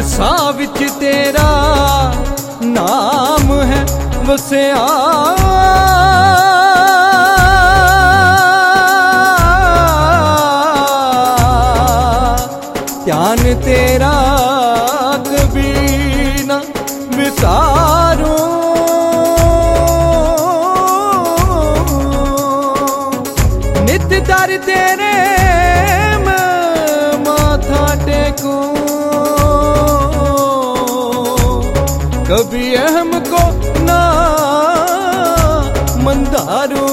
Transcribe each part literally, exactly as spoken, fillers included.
रसा विच तेरा नाम है वसिया, ध्यान तेरा कभी न विसारूं। नित दर तेरे मैं माथा टेकूं, कभी अहम को ना मंदारूं।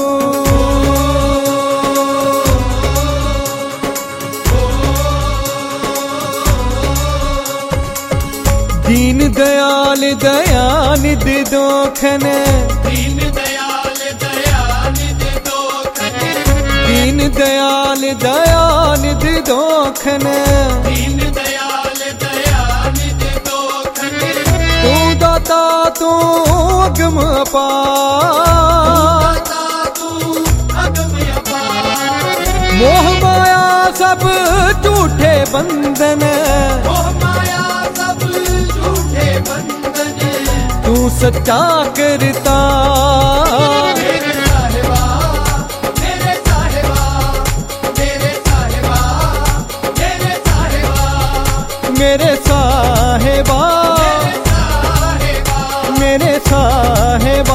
दीन दयाल दयानिध दोखन, दीन दयाल दयानिध दोखन, दीन दयाल दयानिध दोखन, दीन दयाल दयानिध दोखन। तू दाता तू अगम अपार, तू अगम अपार। मोह माया सब झूठे बंधन, मोह माया सब झूठे बंधन। तू सच्चा करता मेरे साहिबा, मेरे साहिबा, मेरे साहिबा, मेरे साहिबा, मेरे साहिबा, मेरे साहिबा।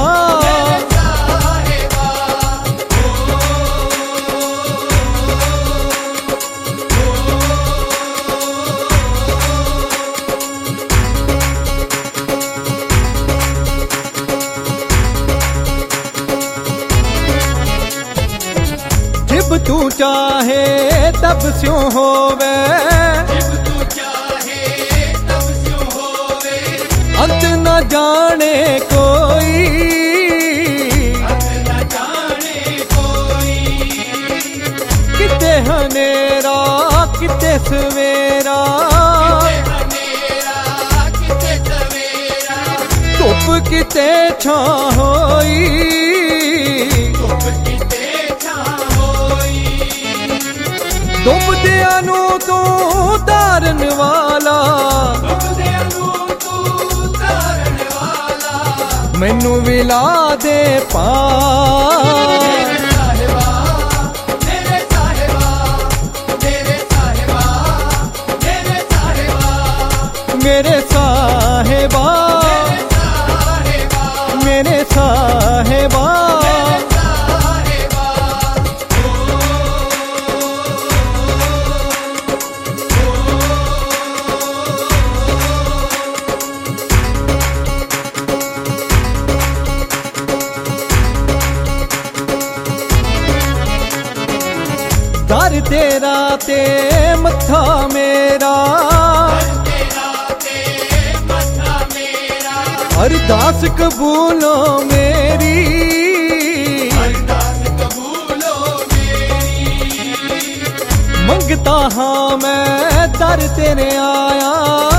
जब तू चाहे तब स्यों होवे, जब तू चाहे तब स्यों होवे। अंत न जाने कोई, अंत न जाने कोई। किते हनेरा किते सवेरा, किते हनेरा किते सवेरा। धुप किते छां होई, धुप किते छां होई। डुबदियां नू तू तारन वाला, डुबदियां नू तू तारन वाला। मैनू विला दे पार। मेरे साहिबा, मेरे साहिबा, मेरे साहिबा, मेरे साहिबा, मेरे साहिबा, मेरे साहिबा। दर तेरा ते मत्था मेरा, अरदास कबूलो मेरी, अरदास कबूलो मेरी। मंगता हाँ मैं दर तेरे आया,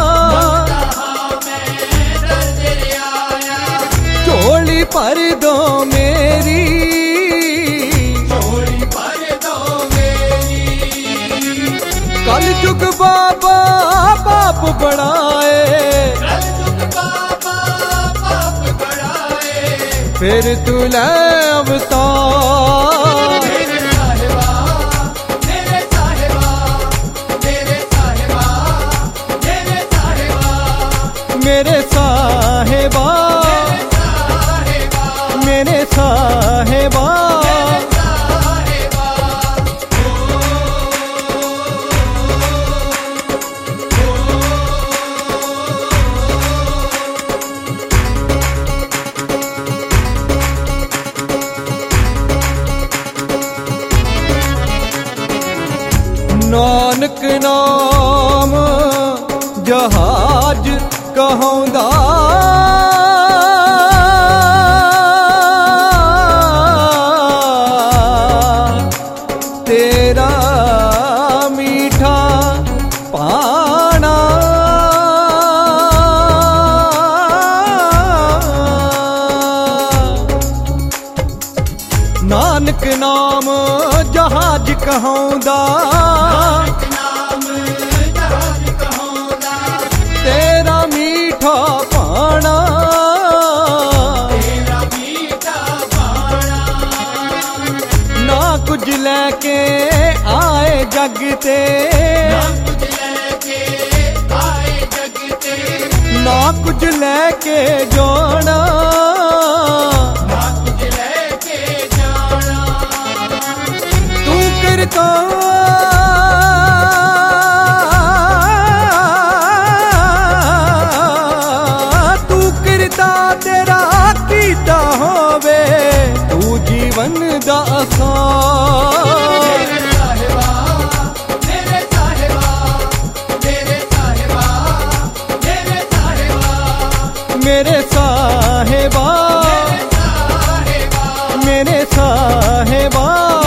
मैं दर तेरे आया। झोली भर दो मेरी, झोली भर दो मेरी। कल जुग बाबा बाप बढ़ाए, कल जुग बाबा पाप बढ़ाए। फिर तू ले अवतार। मेरे साहिबा, मेरे साहिबा, मेरे साहिबा, मेरे साहिबा, मेरे साहिबा, मेरे साहिबा। नानक नाम जहाज कहौंदा, तेरा मीठा पाना। नानक नाम जहाज कहौंदा, नाम जहाज कहौंदा। तेरा जग ते ना कुछ लेके आए जग ते ना कुछ लेके जाना ना कुछ लेके जाना तू करता तू करता तेरा कीता होवे तू जीवन दा आसान मेरे साहिबा मेरे साहिबा मेरे साहिबा मेरे मेरे साहिबा साहेबा मेरे साहेबा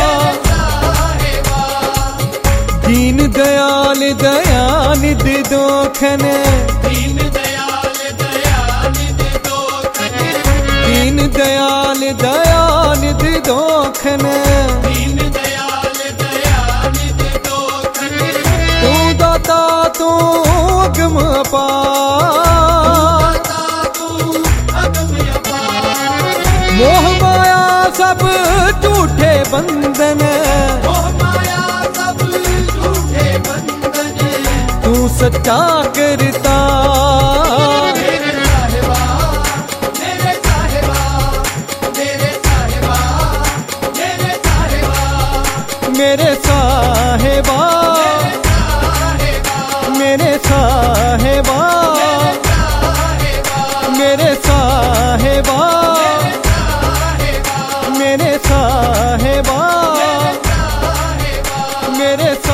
दीन दयाल दयानिध दोखन दीन दयाल दयानिध दोखन दीन दयाल दयानिध दोखन दीन दयाल दयानिध दोखन तू दाता तू अगम अपार दाता तू अगम अपार मोह माया सब झूठे बंधन मोह माया सब झूठे बंधन तू सच्चा करता मेरे साहिबा मेरे साहिबा मेरे साहिबा मेरे साहिबा मेरे साहेबा मेरे साहेबा मेरे साहेबा मेरे साहेबा मेरे